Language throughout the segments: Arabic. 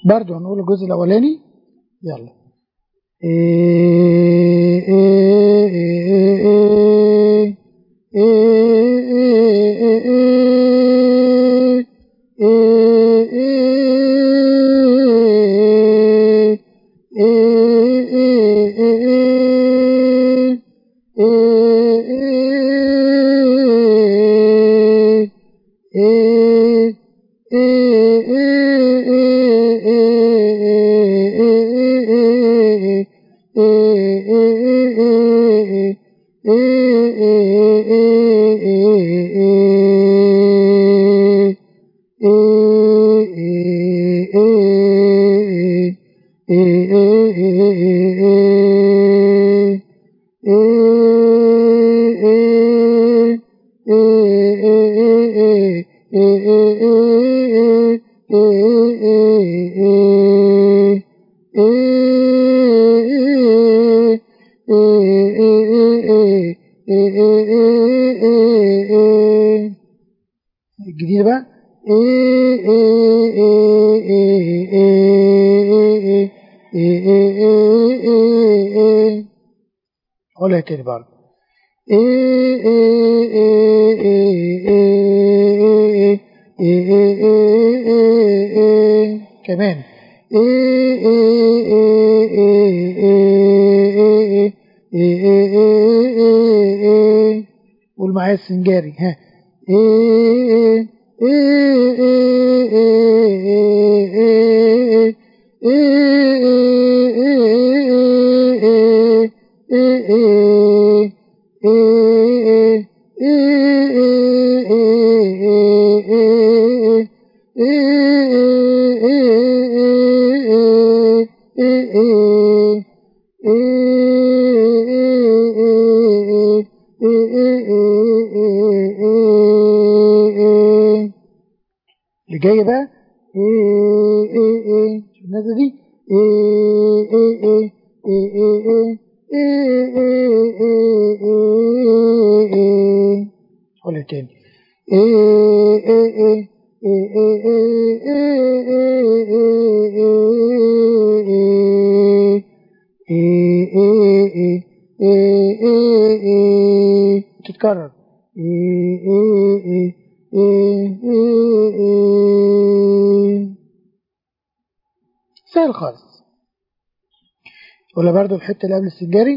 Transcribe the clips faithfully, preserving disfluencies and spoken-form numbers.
برضو هنقول الجزء الأولاني. يلا. إيه إيه إيه الجديد بقى. قولها تاني برضه. كمان. قول معايا السنجاري. ها. اللي جاي بقى ايه ايه ايه شوف النازله دي. ايه ايه ايه ايه ايه ايه ايه ايه قولها تاني. ايه ايه ايه تتكرر. سهل خالص. ولا برضو الحته اللي قبل السجاري.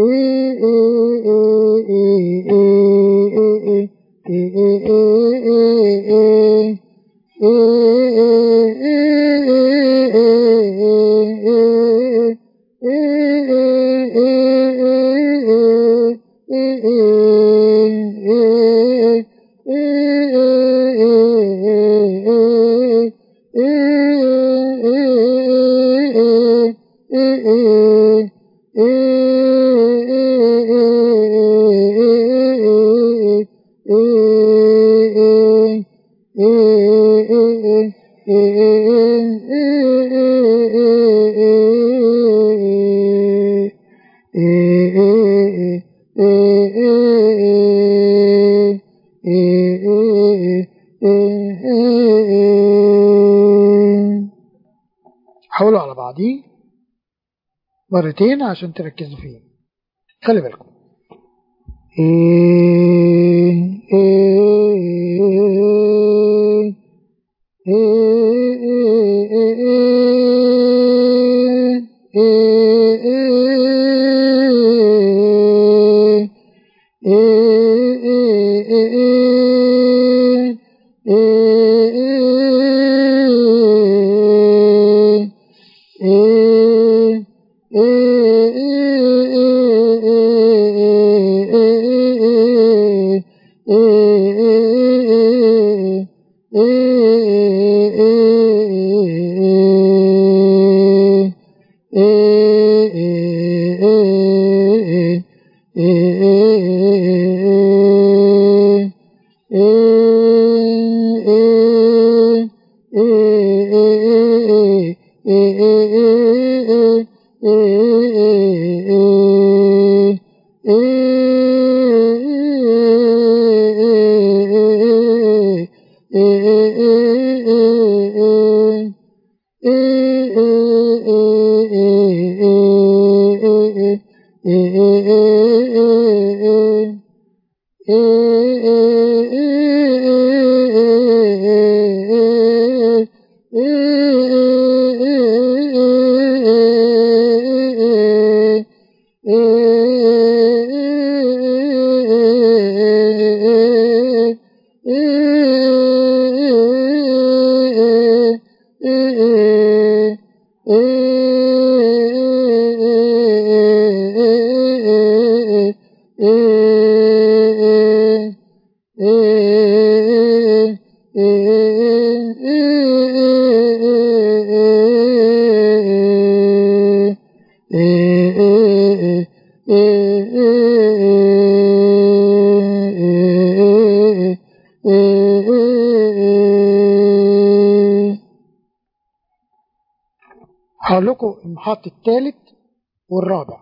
حاولوا على بعضيه مرتين عشان تركزوا فيه. خلي بالكم. إيه إيه إيه هقول لكم المحط الثالث والرابع.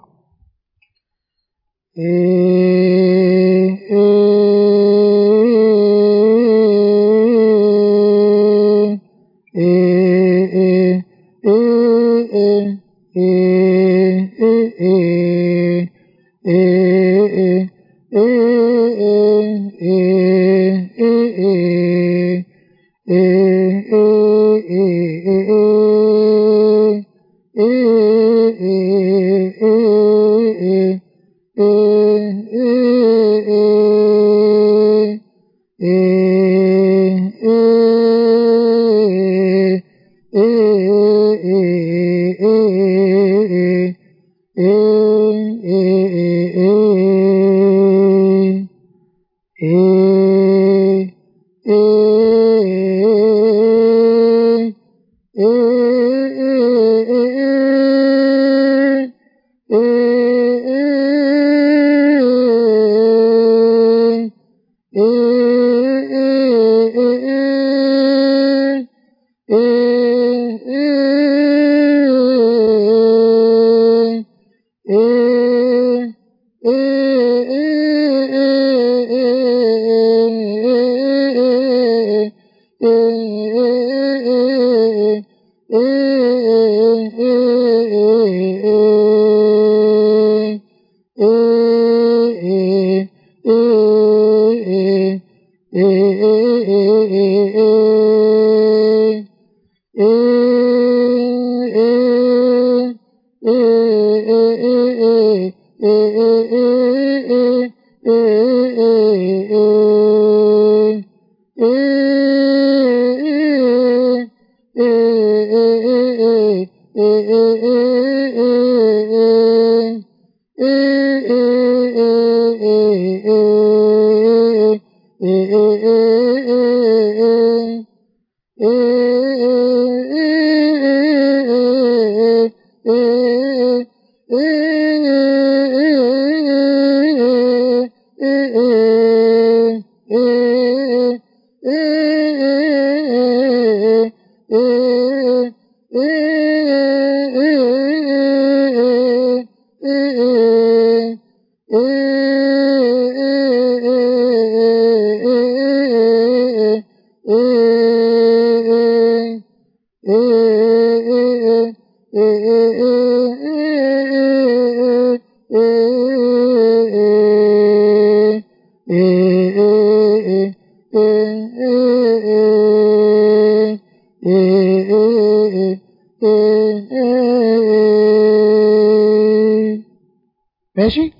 ماشي.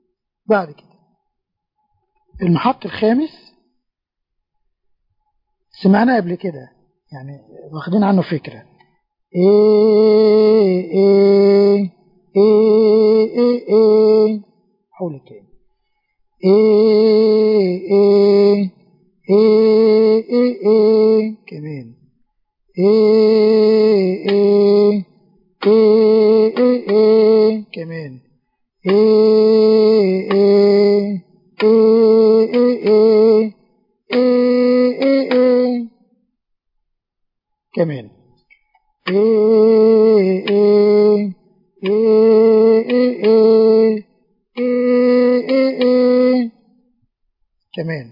بعد كده المحط الخامس سمعنا قبل كده، يعني واخدين عنه فكرة. ايه ايه ايه ايه ايه حول تاني. ايه ايه ايه ايه ايه كمان. ايه ايه ايه ايه ايه كمان. ايه ايه ايه ايه ايه ايه ايه كمان. ايه ايه ايه ايه ايه ايه كمان.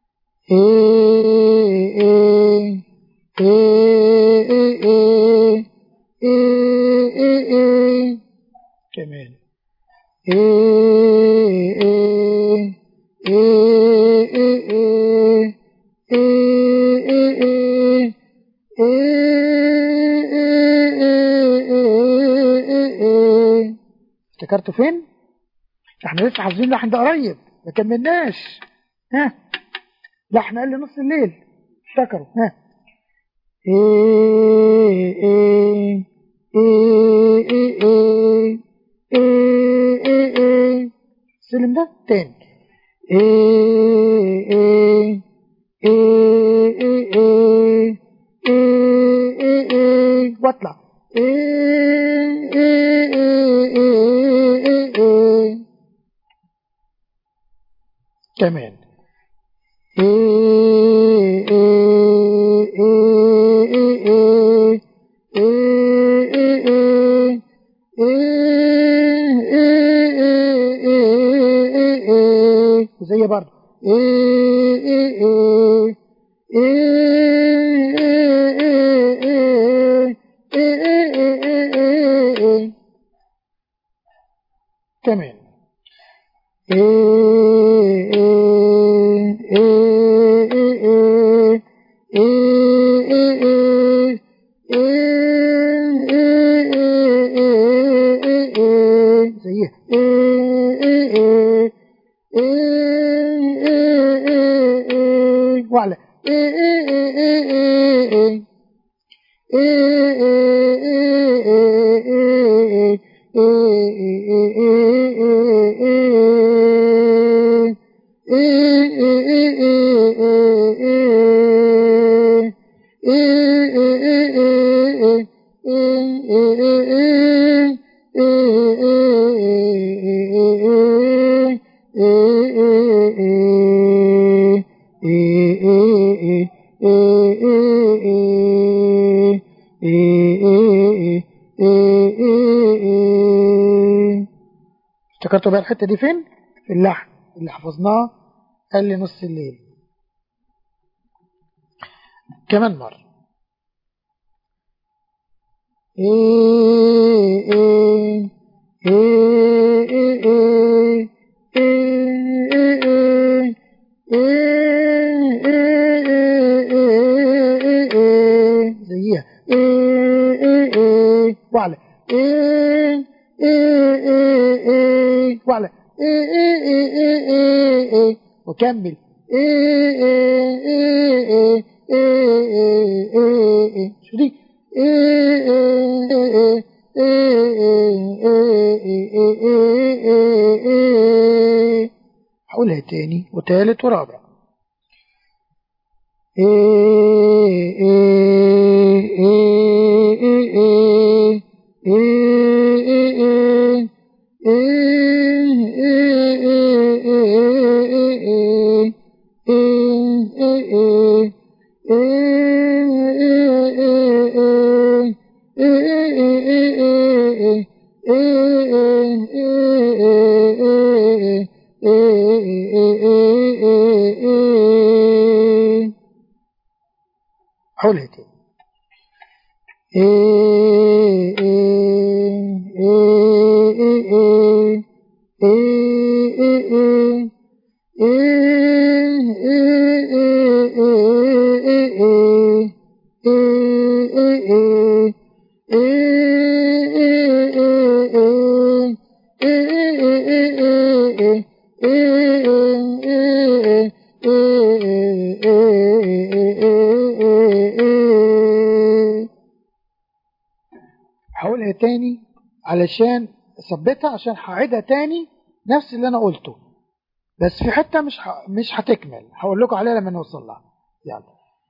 ايه ايه ايه ايه ايه ايه كمان. ايه ايه ايه افتكرتوا فين؟ احنا لسه حافظين اللحن ده قريب ما كملناش. ها لحن قال لي نص الليل افتكروا. ها ايه ايه ايه ايه ايه ايه ايه ايه السلم ده تاني. ايه ايه ايه ايه ايه ايه ايه ايه واطلع ايه ايه ايه ايه ايه كمان ايه ايه ايه ايه ايه ايه زي برضه ايه ايه ايه ايه كمان ايه ايه ايه ايه زيها وعلى افتكرتوا بقى الحتة دي فين؟ في اللحن اللي حفظناه قال لي نص الليل. كمان مرة ايه ايه ايه ايه ايه ايه زيها ايه وعلى ايه ايه وعلى ايه وكمل ايه شو دي هقولها تاني وتالت ورابع. حولها تاني ايه ايه ايه ايه هقولها تاني علشان اثبتها، عشان هعيدها تاني نفس اللي انا قلته، بس في حته مش ح... مش هتكمل، هقول لكم عليها لما نوصل لها. يلا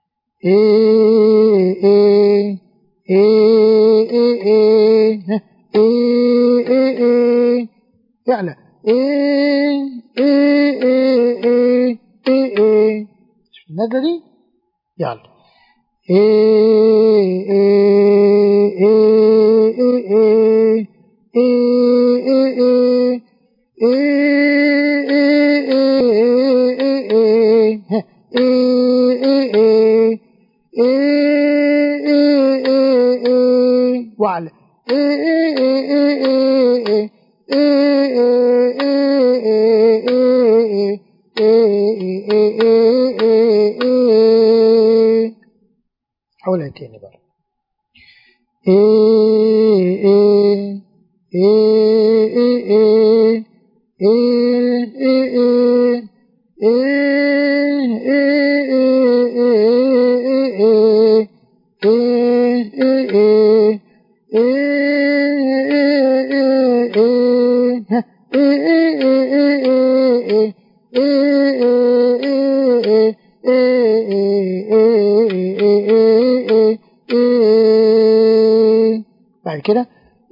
ايه ايه ايه ايه ايه ايه ايه ايه يعلى ايه ايه ايه ايه ايه ايه شوف النازله دي. يلا ايه ايه ايه ايه ايه وعلى حولها تاني بقى ايه ايه ايه إيه إيه إيه إيه بعد كده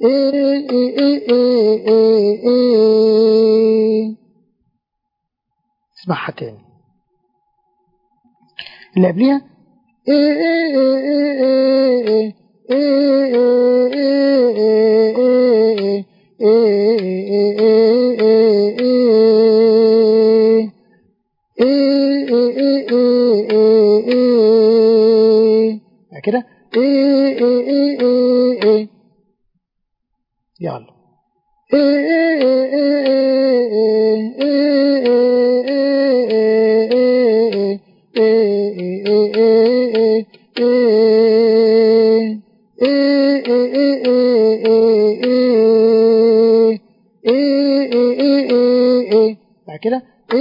اسمعها تاني اللي قبليها كده يلا بعد كده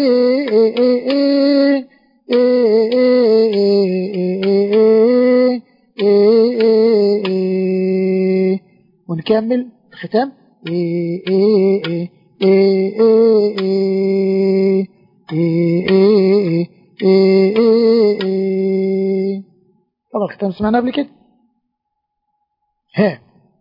ونكمل الختام طبعا الختام سمعنا قبل كده ها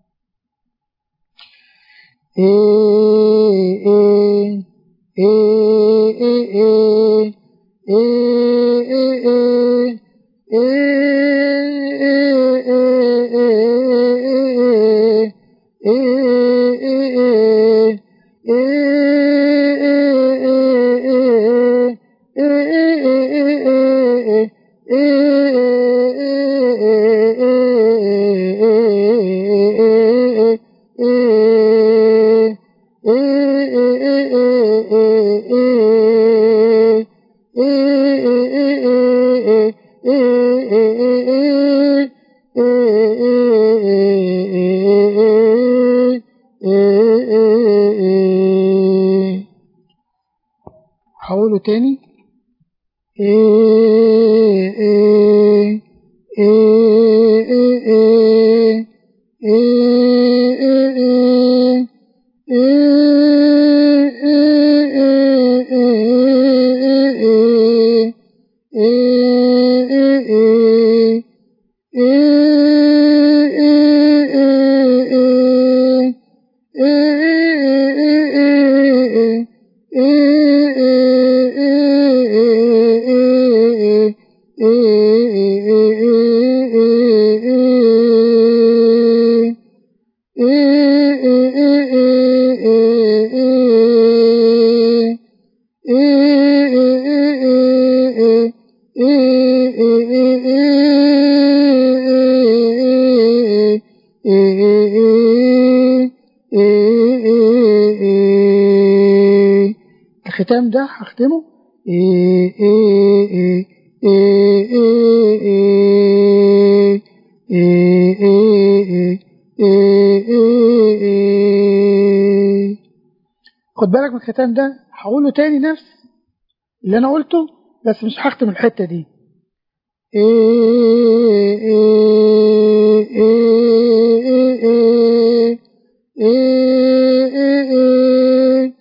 هقوله تاني الختام ده هختمه إيه إيه إيه إيه إيه إيه إيه إيه. خد بالك من الختام ده هقوله تاني نفس اللي أنا قلته بس مش هختم الحتة دي إيه إيه إيه إيه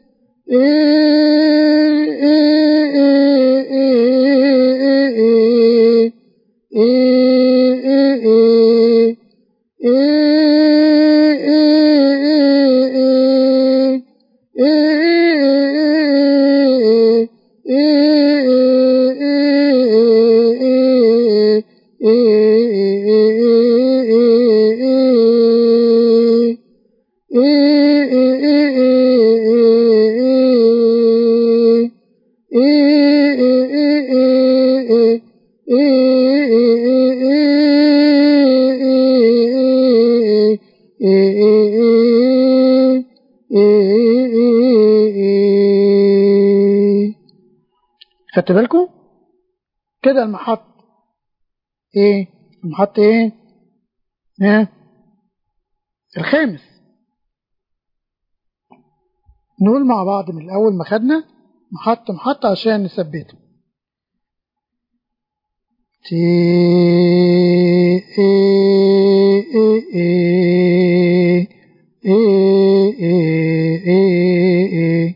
خدت بالكم كده المحط ايه المحط ايه ها الخامس نقول مع بعض من الأول ما خدنا محط محط عشان نثبته. تي اي اي اي اي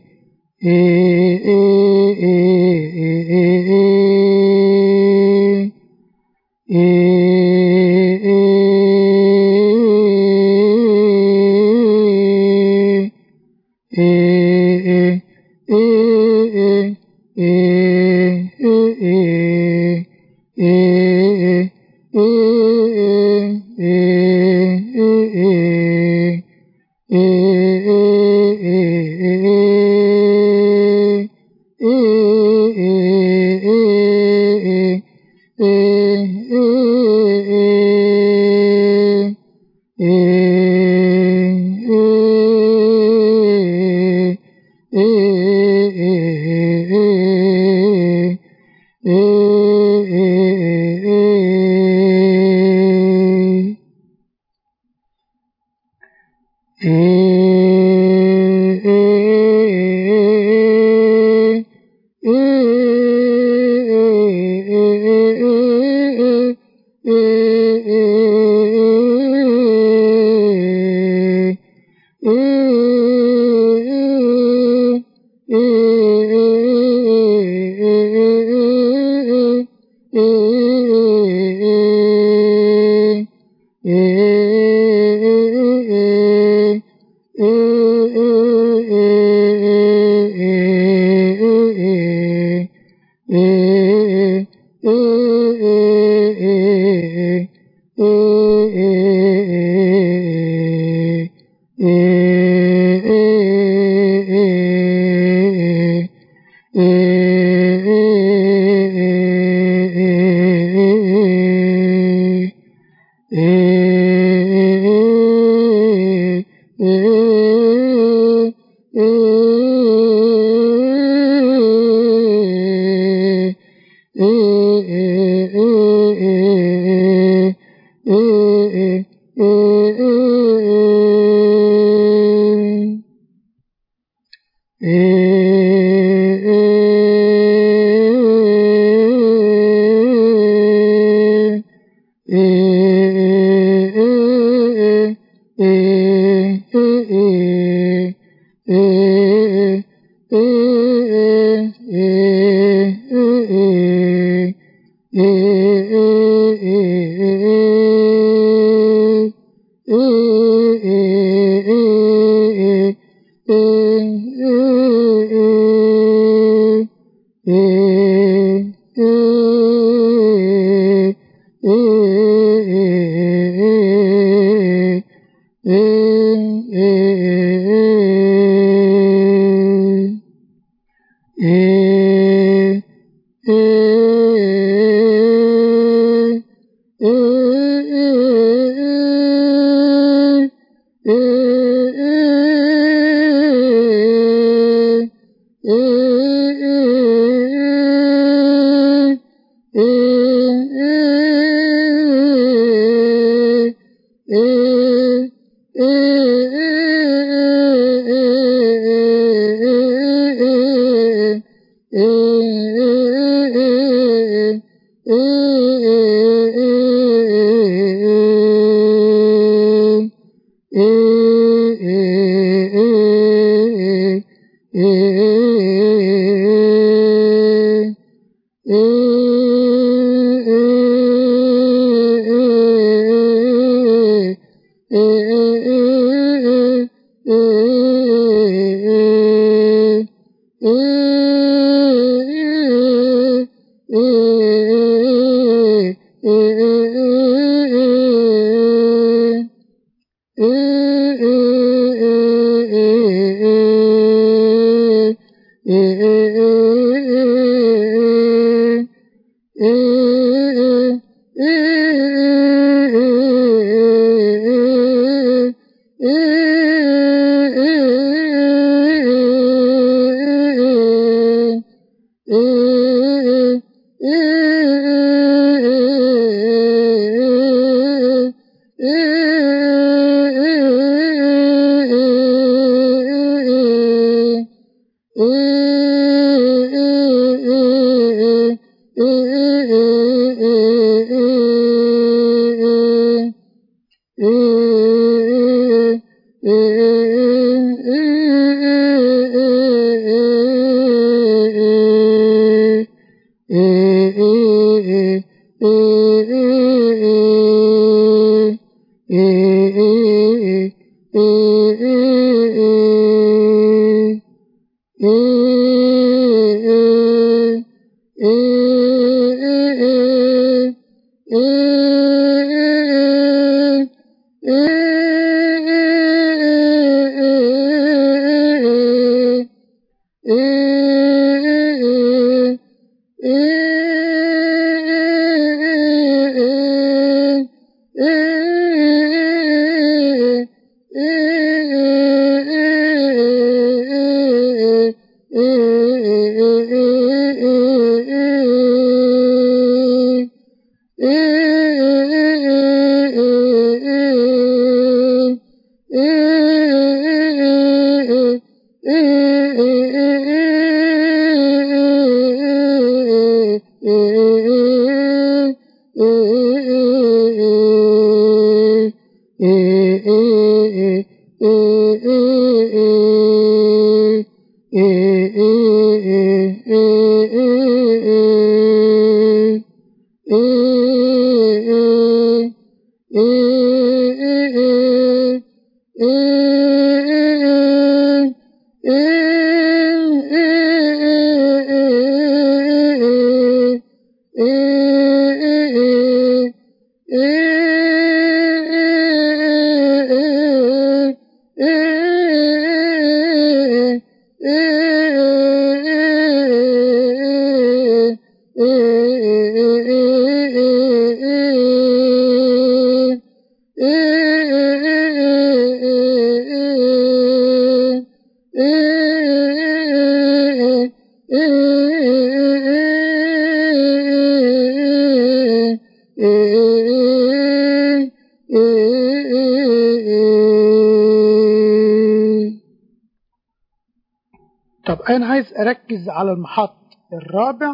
طب أنا عايز أركز على المحط الرابع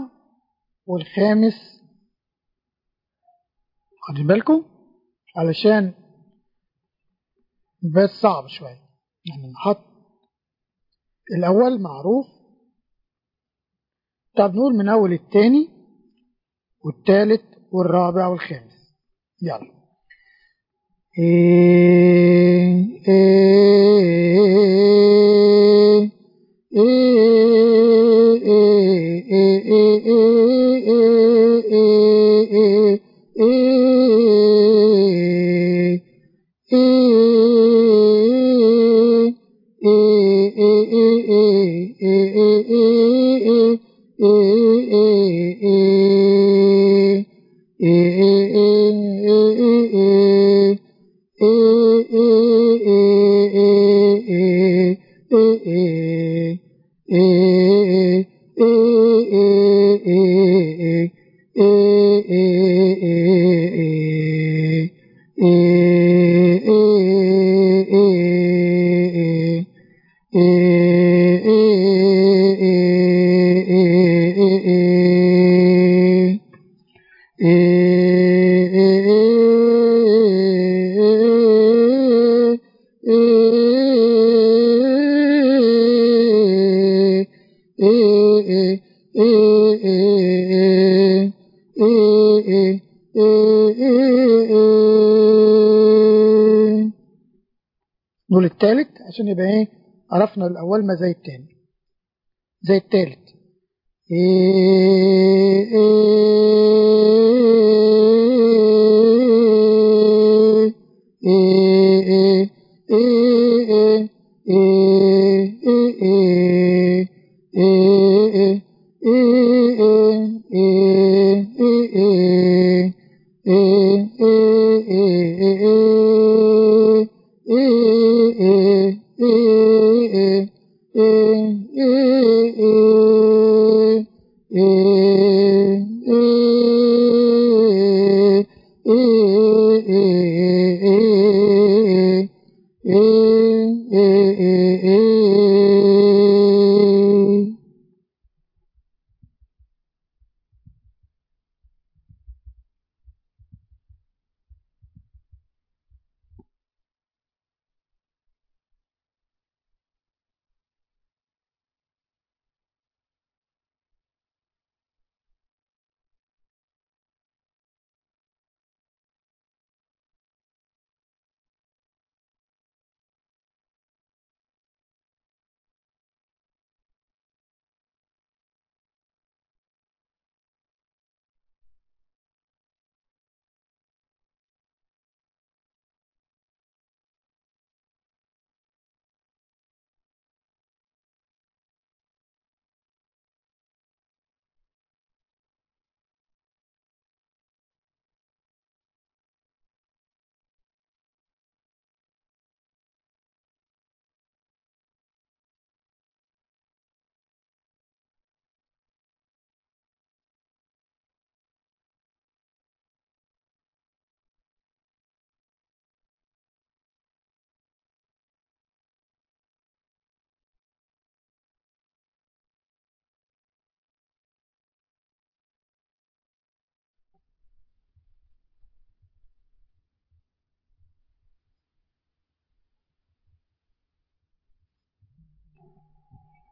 والخامس، خدوا بالكم علشان بس صعب شوية. يعني المحط الأول معروف، طب نقول من أول التاني والتالت والرابع والخامس. يلا إيه إيه نقول التالت عشان يبقى ايه، عرفنا الاول ما زي التاني زي التالت. إيه إيه إيه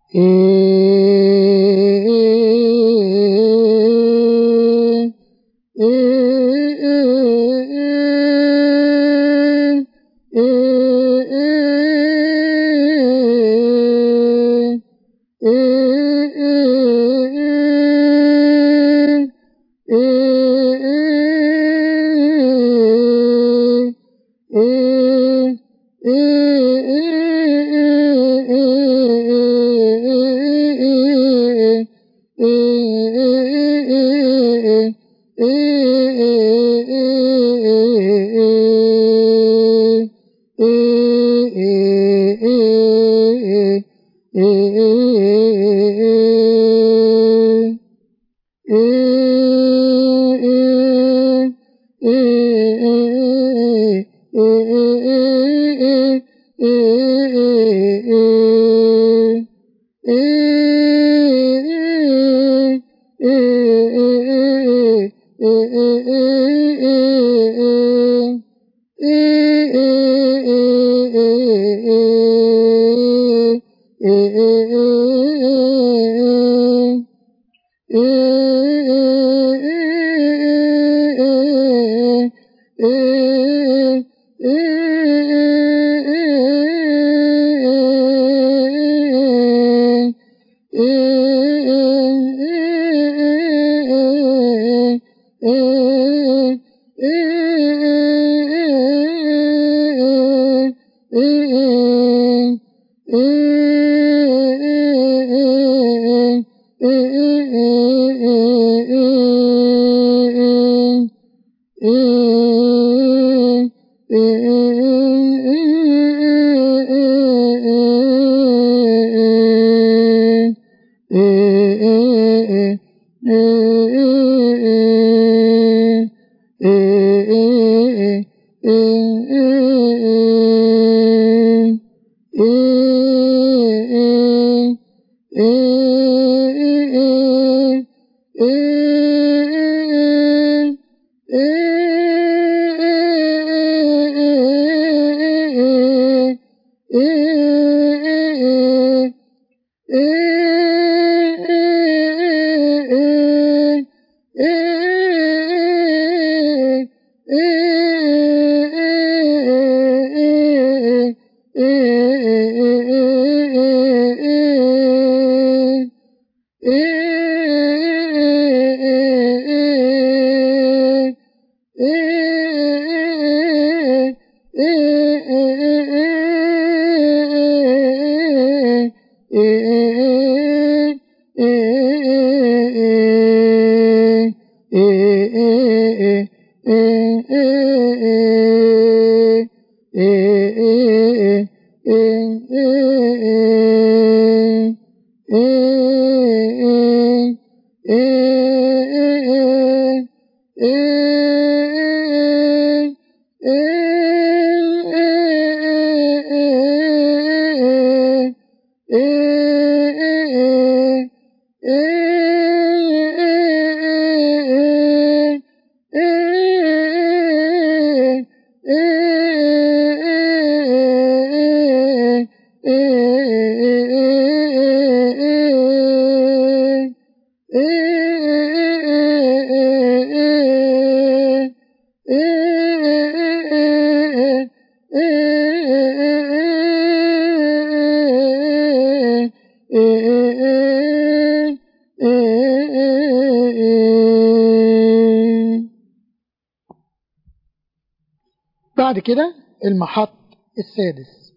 بعد كده المحط السادس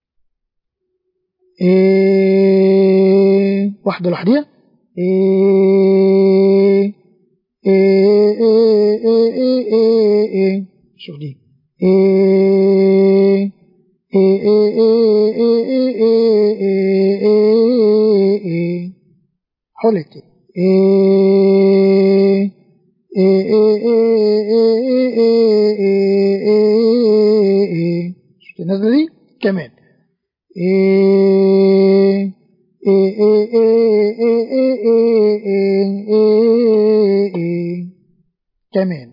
إيه واحدة لوحديها إيه إيه إيه إيه إيه إيه إيه شوف دي إيه إيه إيه إيه إيه إيه إيه إيه حولك كده إيه إيه إيه إيه إيه إيه شفت النازلة دي كمان إيه إيه إيه إيه إيه إيه إيه كمان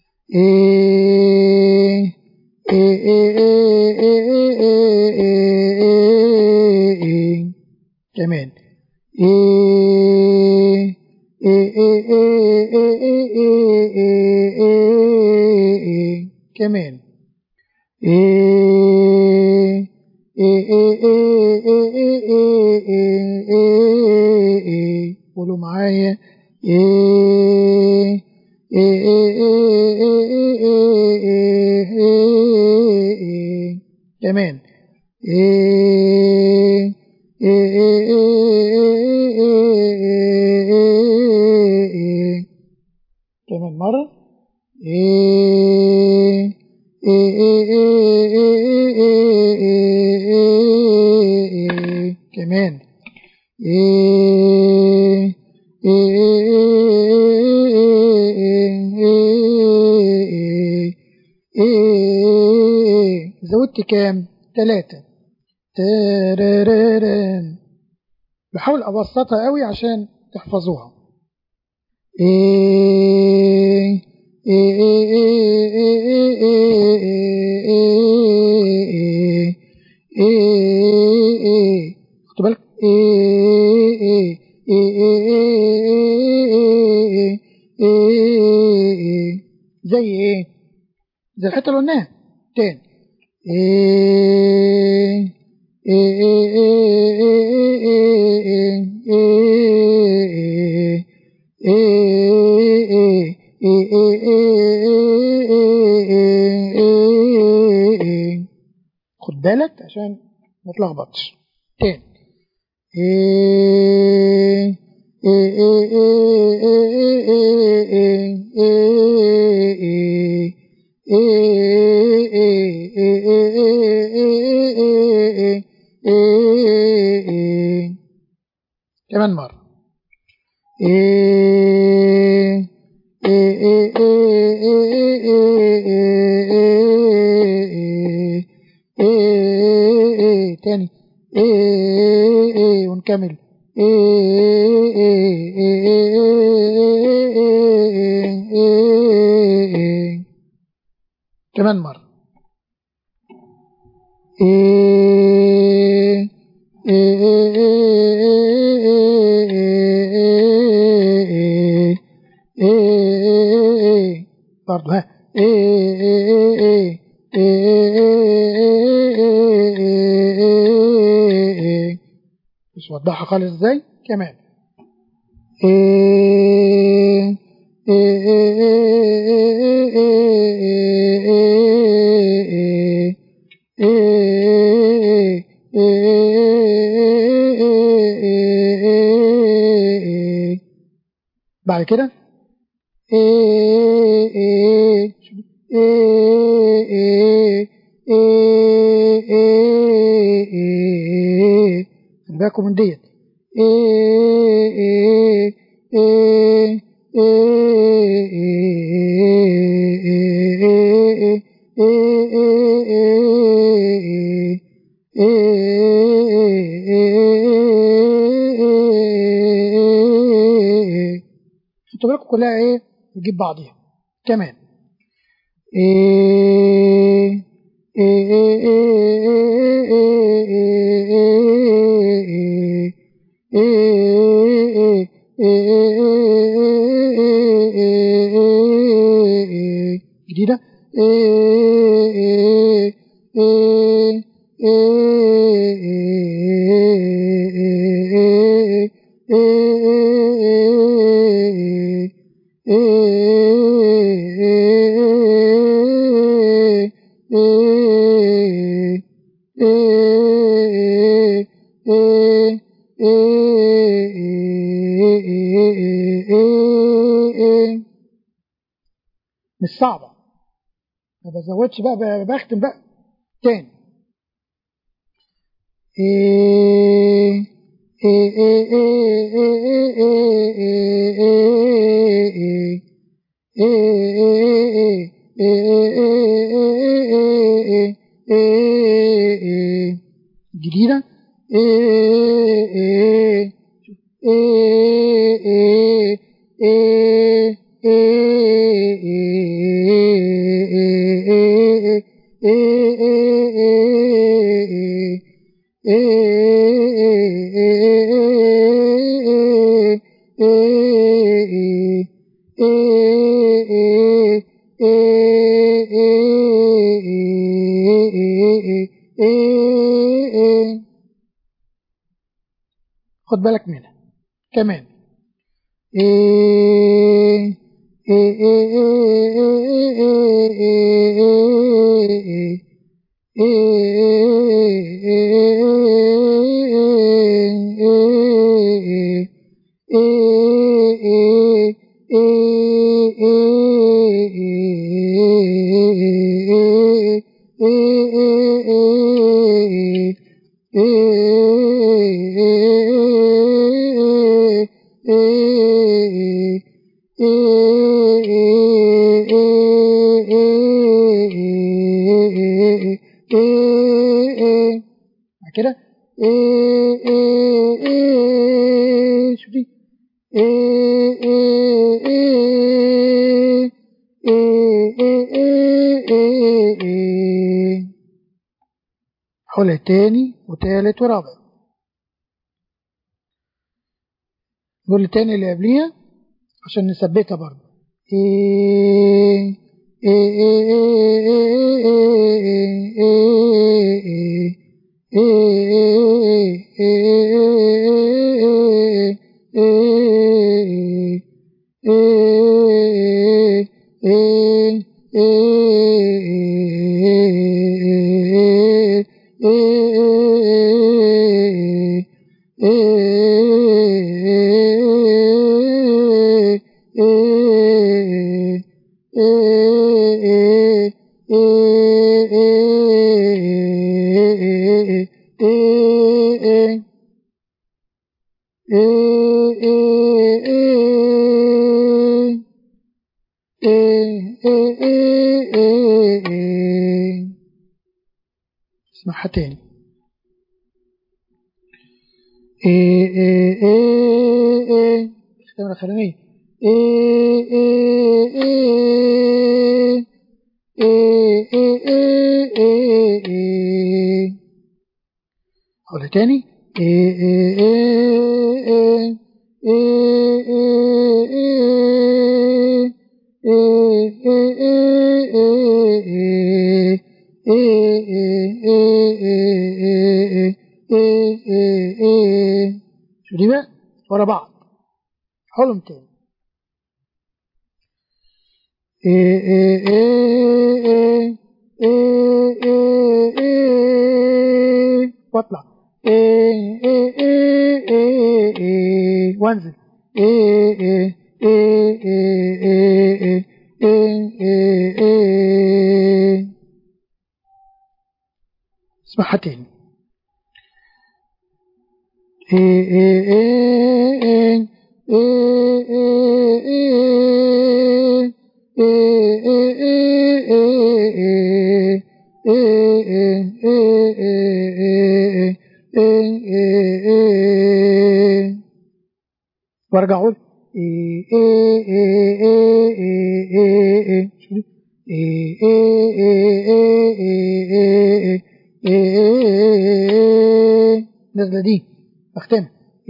إيه إيه إيه إيه إيه كمان إيه إيه إيه إيه إيه إيه إيه إيه كمان إيه إيه إيه إيه إيه إيه إيه إيه قولوا معايا إيه إيه إيه إيه إيه إيه إيه كمان إيه إيه إيه إيه كمان مرة إيه إيه إيه إيه كمان إيه إيه زودت كام؟ تلاتة. ترررن. بحاول أبسطها قوي عشان تحفظوها. إيه إيه إيه إيه إيه إيه خدوا بالك إيه إيه إيه إيه زي إيه؟ زي الحتة اللي قلناها تاني. إيه إيه إيه خد بالك عشان ما تلخبطش تاني. إيه إيه كمان مرة. إيه إيه إيه تاني. إيه ونكمل. كمان مرة. إيه برضه ها مش وضحها خالص ازاي كمان. إيه بعد كده إيه إيه إيه إيه إيه إيه خلي بالكم من ديت. إيه إيه إيه خدوا بالكم كلها ايه بتجيب بعضيها كمان. إيه إيه إيه جديدة. مش صعبة، ما بزودش بقى، بختم بقى تاني. إيه إيه إيه إيه إيه جديدة. خد بالك منها كمان. كده شوفي حولها تاني وتالت ورابع. نقول تاني اللي قبليها عشان نثبتها برضه. اسمعها تاني. الختامة الأخرانية. حولها تاني. شو دي بقى ورا بعض. حولهم تاني. واطلع وانزل. اسمعها تاني. وارجع اقول نازله دي بختمها.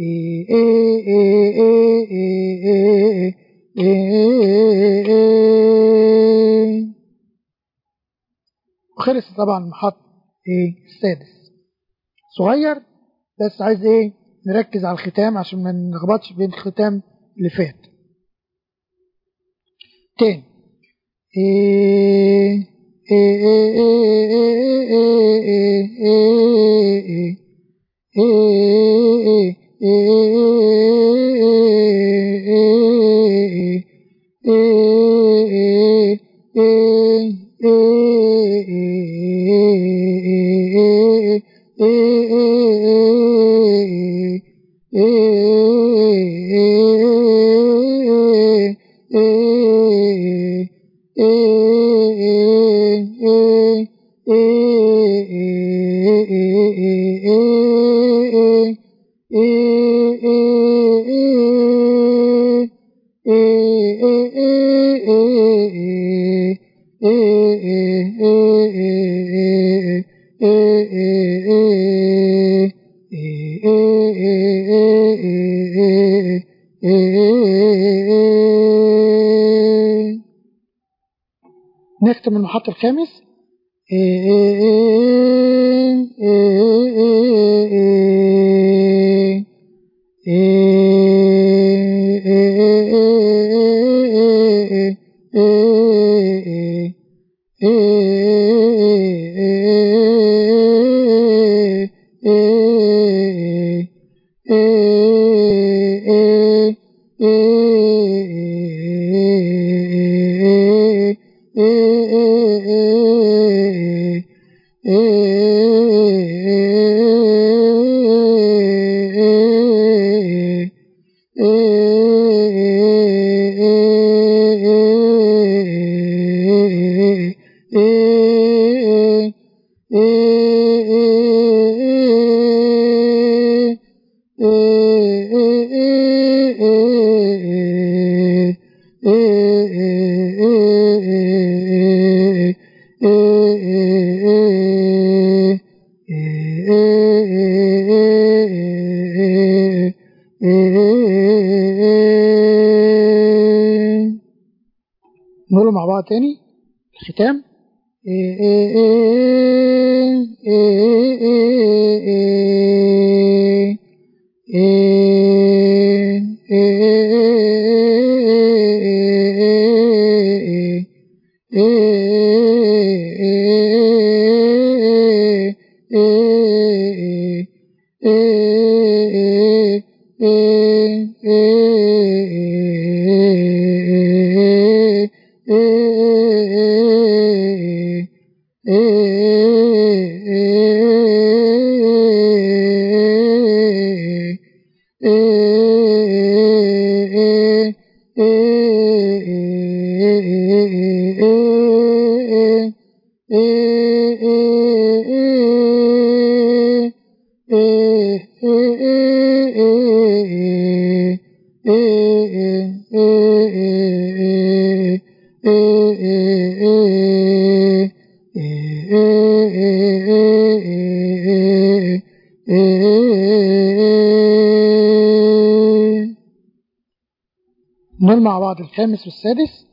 وخلص طبعا محط ايه السادس صغير، بس عايز ايه نركز على الختام عشان ما نلخبطش بين الختام اللي فات. تاني إيه إيه إيه نختم المحط الخامس. نقوله مع بعض تاني الختام. نقول مع بعض الخامس والسادس.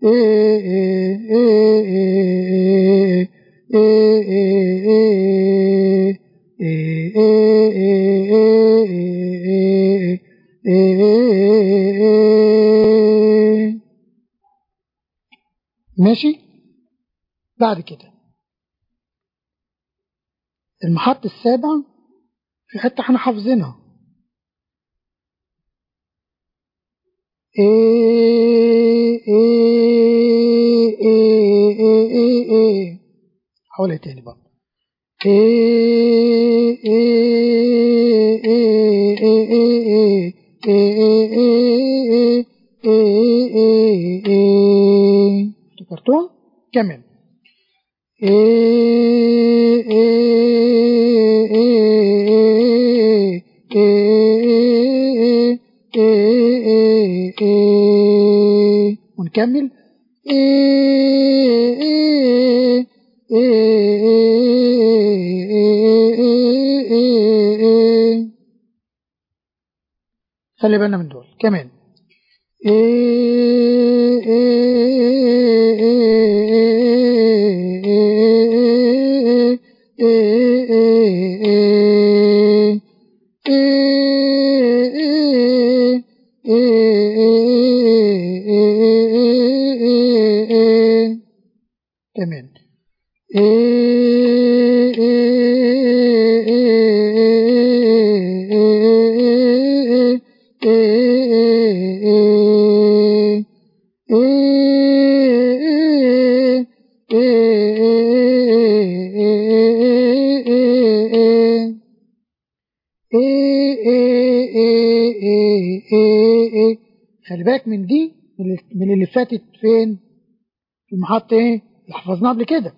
ماشي. بعد كده المحط السابع في حتة احنا حافظينها، حاولها تاني بقى. افتكرتوها كمان. ونكمل خلي بالنا من دول كمان. كمان خلي بالك من دي، من اللي فاتت فين في المحط ايه اللي حفظناه قبل كده،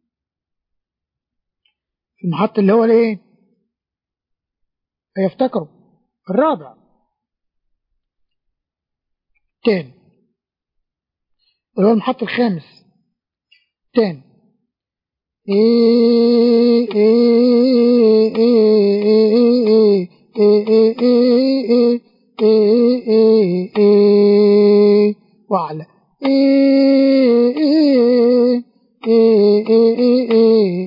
في المحط اللي هو الايه هيفتكروا الرابع تاني، اللي هو المحط الخامس تاني. إيه إيه إيه إيه إيه إيه إيه وعلى إيه إيه إيه إيه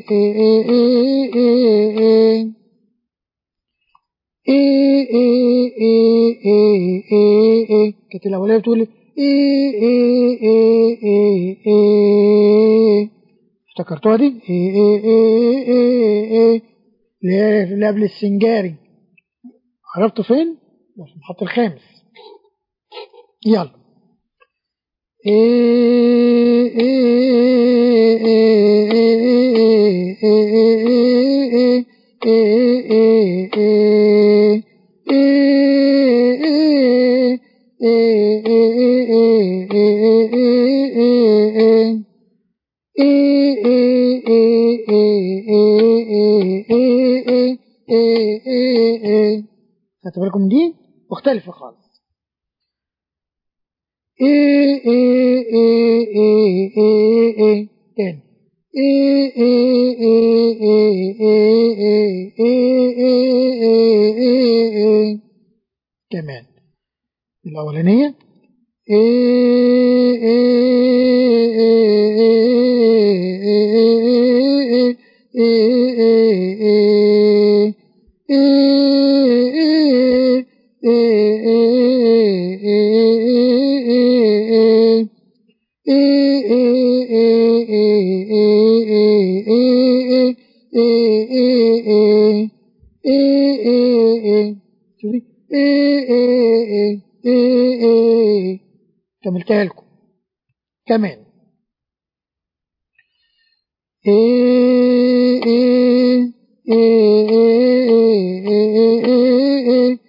إيه كانت الأولية بتقول إيه إيه إيه إيه إيه افتكرتوها دي؟ إيه إيه إيه إيه إيه اللي قبل السنجاري، عرفتوا فين؟ في المحط الخامس. يلا إيه إيه إيه إيه إيه إيه خدتوا بالكم دي مختلفة خالص. إيه إيه إيه إيه إيه إيه تاني. إيه إيه إيه إيه إيه إيه إيه إيه كمان الأولانية. إيه إيه إيه إيه كملتها لكم كمان. إيه إيه إيه إيه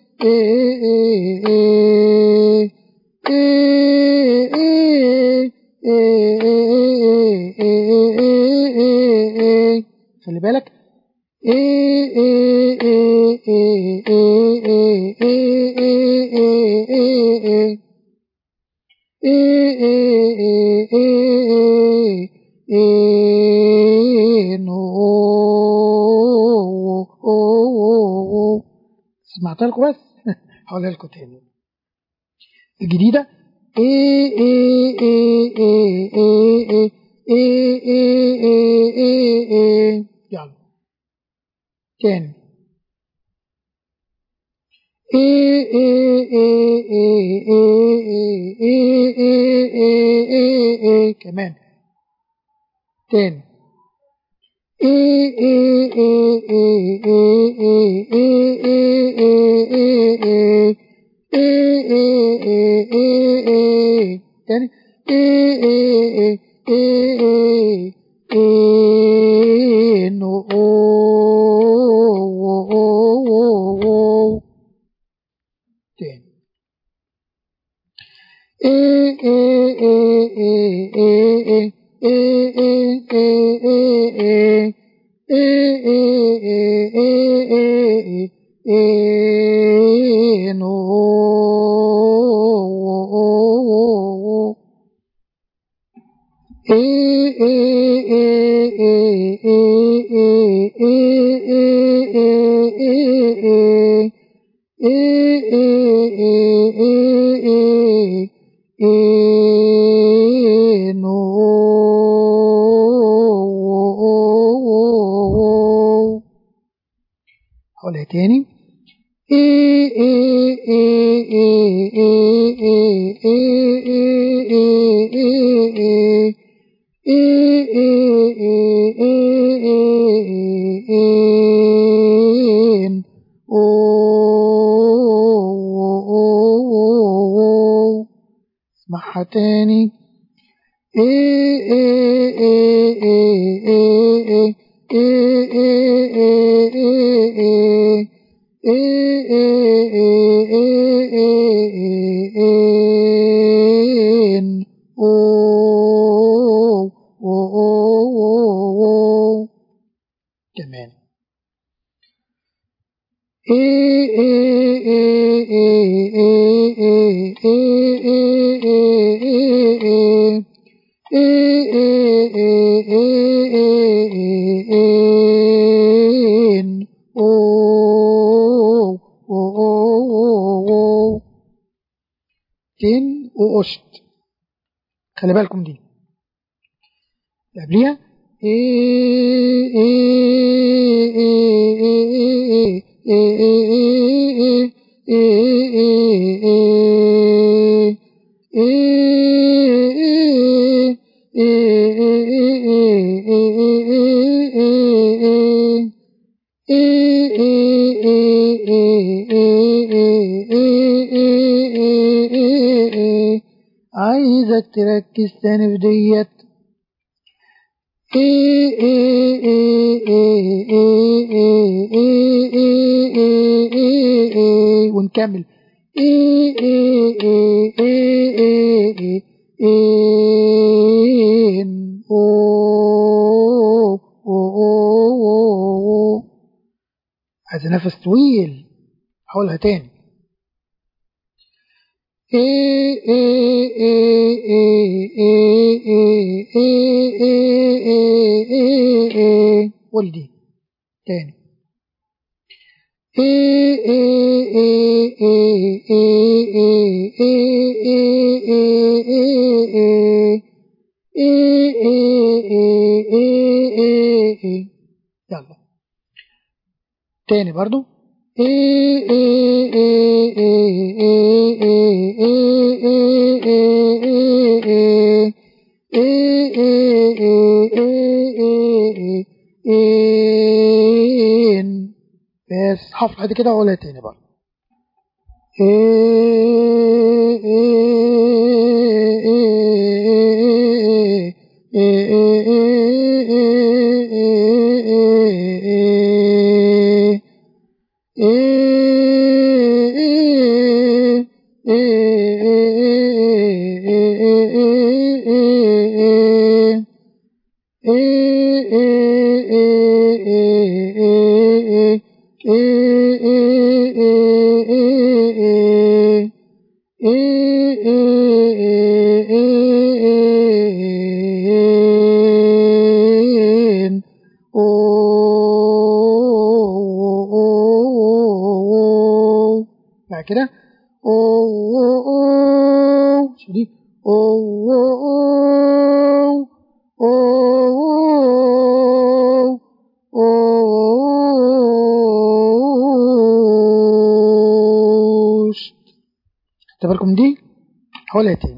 خلي بالك. سمعت لكم بس هقولها لكم تاني الجديدة. إيه إيه إيه إيه إيه إيه إيه إيه إيه إيه. يلا تاني. إيه إيه إيه إيه إيه إيه إيه إيه إيه إيه. كمان تاني. إيه إيه إيه إيه إيه إيه إيه إيه إيه إيه إيه إيه إيه إيه. تاني. إيه إيه إيه إيه إيه نو تاني. إيه إيه إيه إيه إيه إيه إيه إيه إيه إيه إيه إيه نو. إيه إيه إيه إيه إيه إيه إيه إيه إيه إيه نو. هقولها تاني. إيه إيه إيه إيه إيه إيه إيه إيه اسمعها تاني. كمان تين وقشت. خلي بالكم دي قبليها عايزك تركز تاني في ديت. ونكمل عايز نفس طويل. هقولها تاني. ولدي تاني. يلا تاني برضو. بس حفظ لحد كده ولا تاني برضو. بعد كده أوه أوه شوف دي أو أو أو أو. خدتوا بالكم دي؟ هقولها تاني.